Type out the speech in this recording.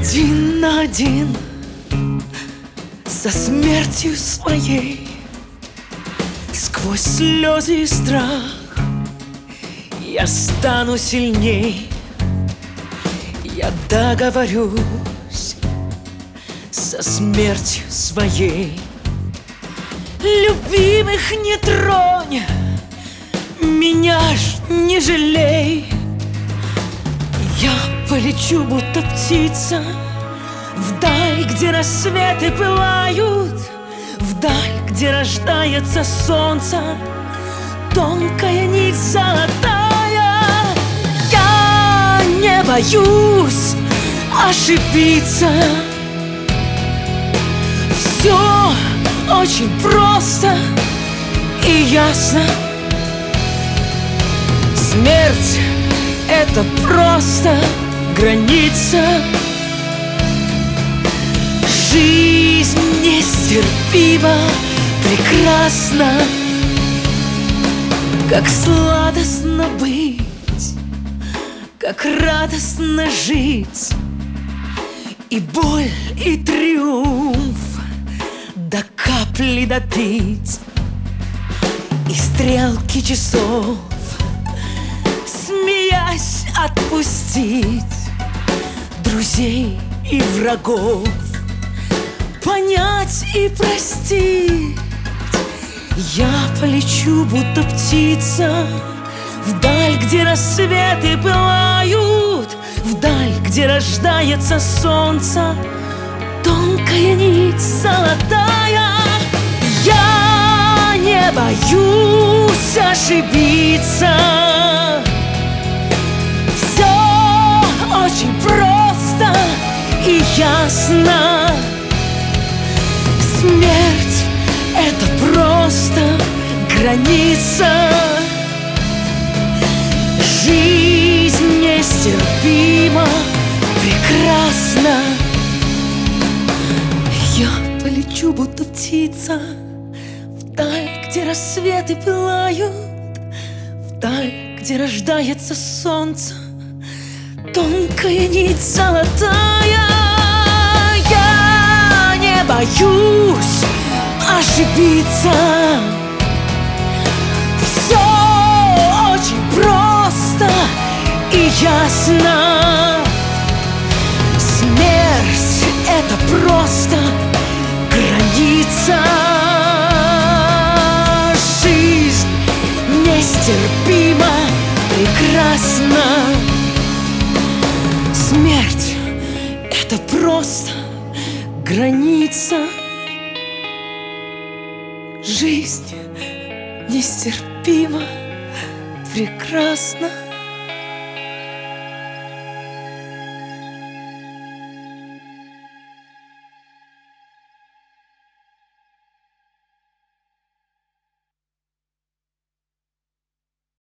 Один на один со смертью своей, сквозь слезы и страх я стану сильней. Я договорюсь со смертью своей. Любимых не тронь, меня ж не жалей. Я полечу, будто птица, вдаль, где рассветы пылают, вдаль, где рождается солнце, тонкая нить золотая. Я не боюсь ошибиться. Все очень просто и ясно. Смерть — это просто граница. Жизнь нестерпимо прекрасна. Как сладостно быть, как радостно жить, и боль, и триумф до капли допить, и стрелки часов смеясь отпустить, друзей и врагов понять и простить. Я полечу, будто птица, вдаль, где рассветы пылают, вдаль, где рождается солнце, тонкая нить золотая. Я не боюсь ошибиться. Все очень просто и ясно. Смерть — это просто граница. Жизнь нестерпимо прекрасна. Я полечу, будто птица, вдаль, где рассветы пылают, вдаль, где рождается солнце, тонкая нить золотая. Я не боюсь ошибиться. Все очень просто и ясно. Смерть — это просто граница. Жизнь нестерпимо прекрасна. Смерть — это просто граница. Жизнь нестерпимо прекрасна.